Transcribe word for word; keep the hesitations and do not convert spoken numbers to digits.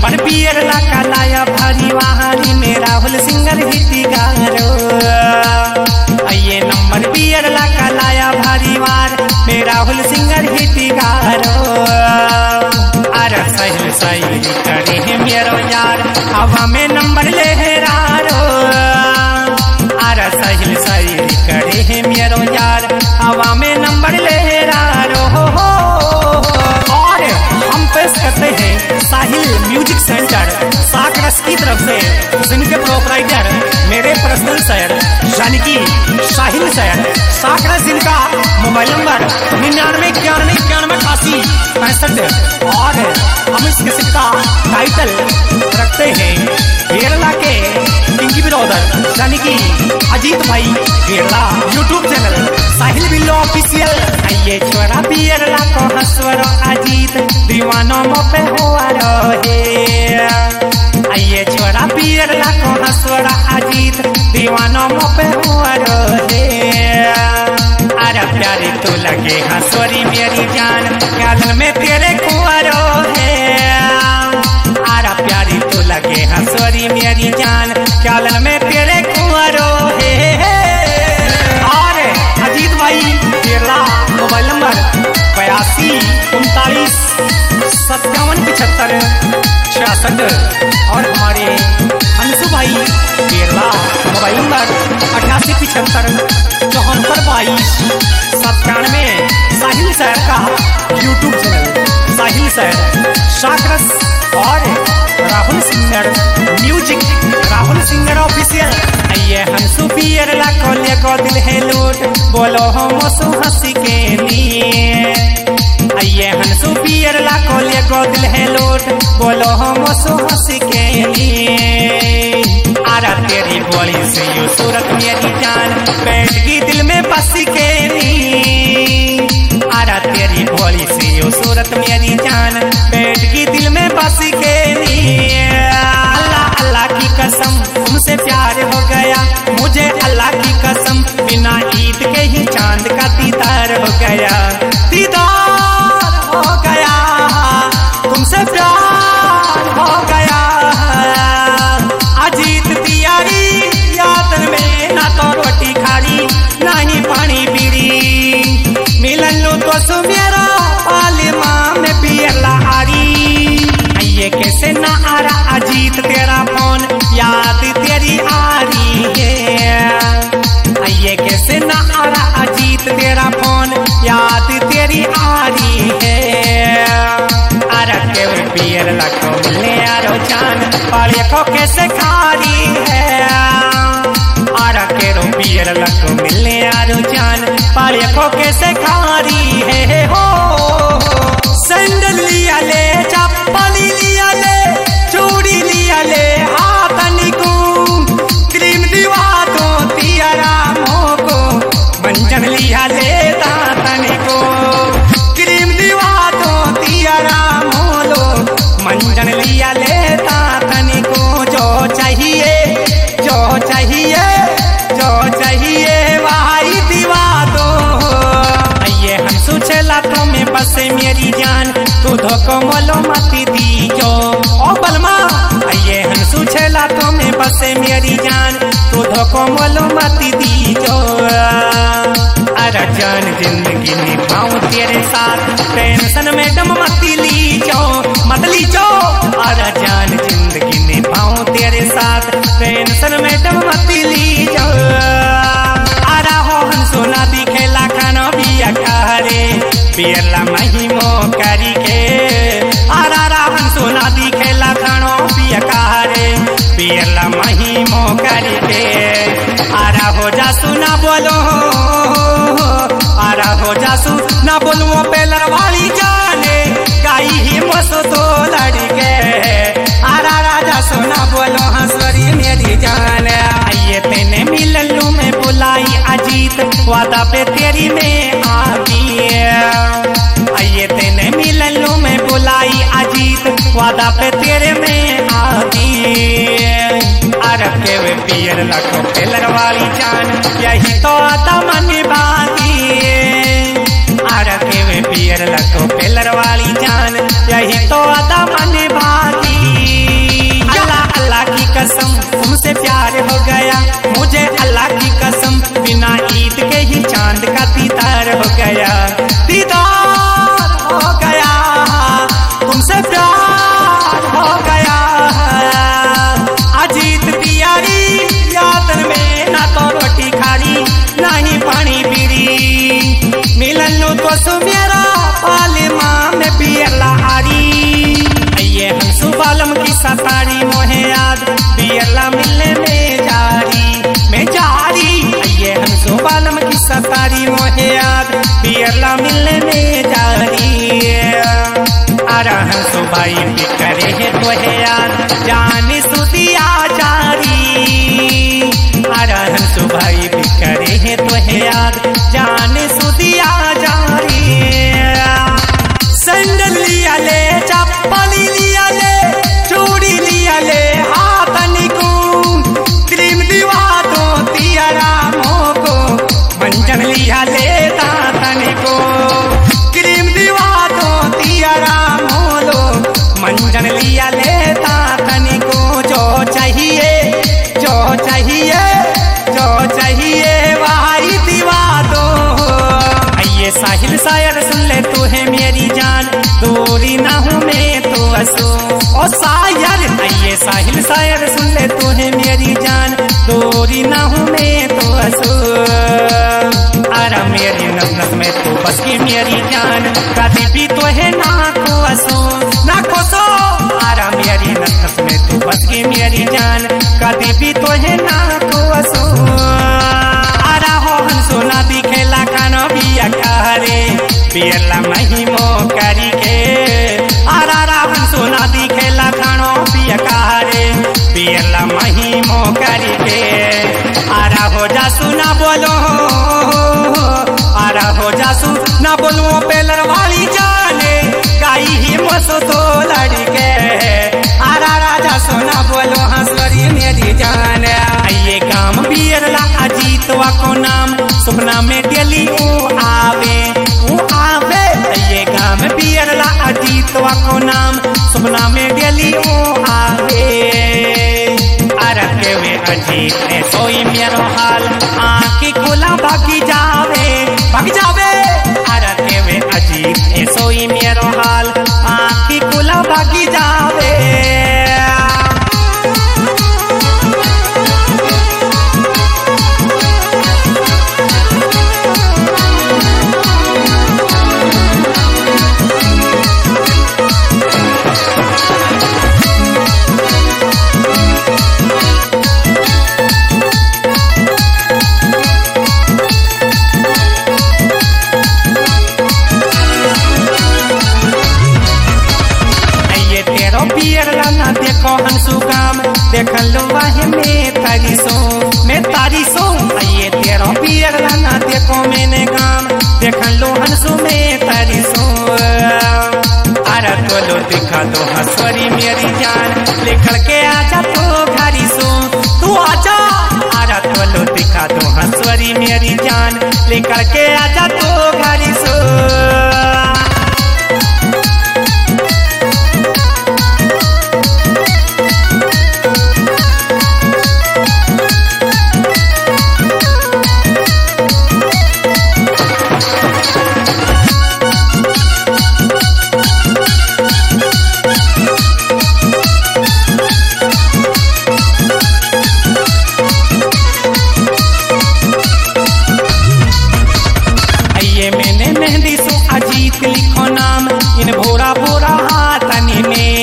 Number पियर ला कलाया भारी वाहनी में राहुल सिंगर गीतगारो। ये नंबर पियर ला कलाया भारी वार में राहुल सिंगर गीतगारो। अरे सही सही करे है मेरो यार हवा में नंबर लहरारो। अरे सही सही करे है मेरो यार हवा में नंबर लहरारो। और हम पेश करते हैं साहिल म्यूजिक सेंटर साकरस की तरफ से, जिनके प्रोपराइटर मेरे पर्सनल शहर यानी कि साहिल शहर साकरस, जिनका मोबाइल नंबर निन्यानवे इक्यानवे इक्यानवे अठासी पैंसठ। और हम इस किस्म का टाइटल रखते हैं केरला के पिंकी ब्रदर यानी कि अजीत भाई केरला यूट्यूब चैनल साहिल बिल्लो ऑफिशियल। ये छोरा पियरला को हंसवरो अजीत दीवानों पे हुआ रहे। ये छोरा पियरला को हंसवरा अजीत दीवानों पे हुआ रहे। अरे प्यारी तो लगे हंसवरी मेरी जान ख्याल में तेरे कुआरो है। अरे प्यारी तो लगे हंसवरी मेरी जान ख्याल में तेरे कुआरो है। और अजीत भाई केरला मोबाइल नंबर बयासी उनतालीस सत्तावन पिछहत्तर छियासठ। और हमारे अंशु भाई केरला मोबाइल नंबर अठासी पिछहत्तर चौहत्तर बाईस सत्तानवे। साहिल शहर का यूट्यूब चैनल साहिल शहर साकरस और Rahul singer music Rahul singer official. ये हंसू पियर ला कोले को दिल है लूट बोलो हम सु हंसी के लिए। ये हंसू पियर ला कोले को दिल है लूट बोलो हम सु हंसी के लिए। आरा तेरी बोली से यू सूरत मेरी जान बैठ गई दिल में बस के लिए। आरा तेरी बोली से यू सूरत मेरी जान बैठ गई दिल में बस के लिए। अल्लाह अल्लाह की कसम तुमसे प्यार हो गया मुझे अल्लाह की कसम बिना ईद के ही चांद का दीदार हो गया। दीदार हो गया तुमसे प्यार हो गया। अजीत तियारी याद में ना तो रोटी खाली ना ही पानी पीरी। मिलन लो तो सु मेरा पालिमा में पियरला हारी। ये कैसे ना आ रहा अजीत तेरा फोन याद तेरी आ रही है। ये कैसे ना आ रहा अजीत तेरा फोन याद तेरी आ रही है। अरे के पियर लखो मिलने आरो जान पाले को कैसे खारी है। अरे के रो पियर लखो मिलने आरो जान पाले को कैसे खारी है। हो सैंडल लिया ले चप्पल लिया ले चूड़ी लिया ले हाथनी को क्रीम दिवा दो तियारा मोको मंजन लिया ले दातनी को क्रीम दिवा दो तियारा मोलो मंजन लिया ले दातनी को। जो चाहिए जो चाहिए जो चाहिए वही दिवा दो। ये हम सुचला तो में बसे मेरी जान तू धोको मोलो मती दी जो। ओ बलमा ये हम सुचला तो में बसे मेरी जान तू धोको मोलो मती दी जो। अरे जान जिंदगी निभाऊं तेरे साथ टेंशन में दम मती ली जो मत ली जो। अरे जान जिंदगी निभाऊं तेरे साथ टेंशन में दम मती ली जो। अरे हो हम सोना दिखेला खाना बिया करे पियरला महिमो करी के। आरा राहन सोना दिखेला खानो पिया करे पियरला महिमो करी के। आरा हो जासू ना बोलो आरा हो जासू ना बोलूं पेलर वाली जाने गाई ही मसो तो लड़ी के। आरा राजा सोना बोलो हंसवरी मेरी जान। ये तेने मिललू में बुलाई अजीत वादा पे तेरी में आ गई। ये तेने मिललू में बुलाई अजीत वादा पे तेरे में आ गई। अरब के वे पियर लखो पेलर वाली जान यही तो आता मन बागी। अरब के वे पियर लखो पेलर वाली जान यही तो आता मन बागी। बियरला मिलने में जारी अरहन सुबाई भी करे है तोहे यार जानी सुदिया जारी अरहन सुबाई भी करे है तोहे यार जानी सुदिया जारी सैंडल लिया ले चप्पल लिया ले चूड़ी लिया ले हाथन को क्रीम दिवा दो तियारा मोको मंजन लिया ले दातन को क्रीम दिवा दो तियारा मोलो मंजन लिया ले दातन को जो चाहिए जो चाहिए जो चाहिए वही दिवा दो ये साहिल शायर सुन ले तू है मेरी जान दूरी ना हूँ मैं तो असो ओ शायर ये साहिल शायर सुन ले तू है मेरी जान दूरी ना हूँ मैं तो असो अरे मेरी नस नस में तू बस की मेरी जान कभी भी तो है ना को असो ना को सो अरे मेरी नस नस में तू बस की मेरी जान कभी भी तो है ना को असो अरे हो हंसो ना दिखेला खाना भी अकारे बियरला महिमो करी के आरा रावण सोना दिखेला खानो भी अकारे बियरला महिमो करी के आरा हो जासू ना बोलो आरा हो जासू ना बोलो पेलर वाली जाने गाई ही मसो तो लड़के आरा राजा सोना बोलो हंसवरी मेरी जान ये काम बियरला अजीतवा को नाम सुपना में डेली वो आवे वो आवे ये काम बियरला अजीतवा को नाम सुपना में डेली वो आवे अरे के वे अजीत ने सोई मेरो हाल आँखी खुला भागी जावे भाग जावे अरे के वे अजीत ने सोई मेरो हाल आँखी खुला भागी जावे देखो हंसू काम देख लो वाहे में तारीसो में तारीसो ये तेरो पियर लाना देखो मैंने काम देख लो हंसू में तारीसो अरे तो लो दिखा दो हंसवरी मेरी जान लिखल के आजा तो घरी सो तू आजा अरे तो लो दिखा दो हंसवरी मेरी जान लिखल के आजा तो घरी सो अजीत लिखो नाम इन भोरा भोरा हाथनी में